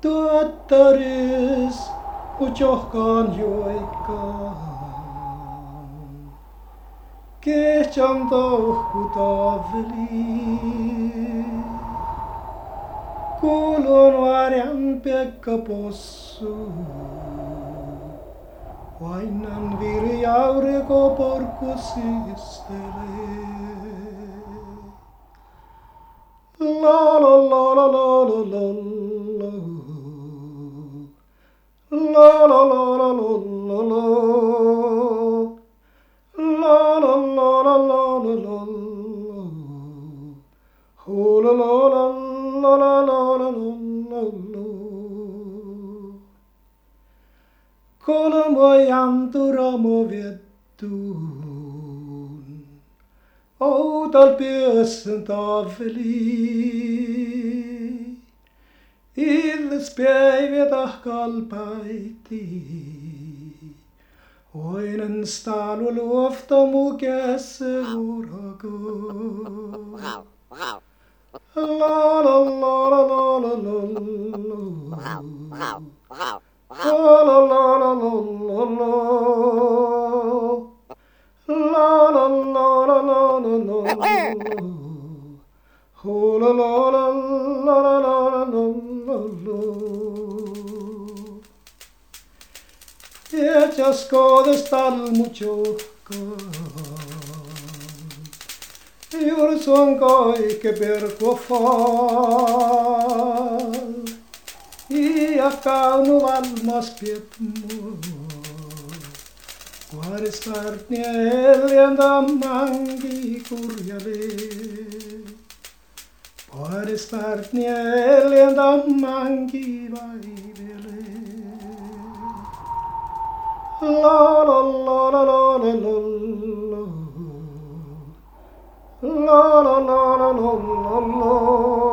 Tuottaris ujohkaan joikkaan. Kehtjan touhu taaveli. Kuulun varjan Pekka possu. Vainan virjauriko porkku siistelee. La la la la la la la la. La la la la la la la. La la la la la la la. Oh la la la la la la la la la. Kolmojan turamo viettuun. Outal pjössen taveli. Illes päivät kalpaiti. Oinen stalu luofta mu kässe urako. La la la la la la la la. La la la la la la la. La la la la la la la. Oh la la la la la la la la. Et jag skådespel juuri suon kaikke perko fall. Ja kaunu valmas pietmo. Kuorisvart neljäntä mangi kurjale. Kuorisvart neljäntä mangi vaivele. La la la la la la la. La la la la la la la.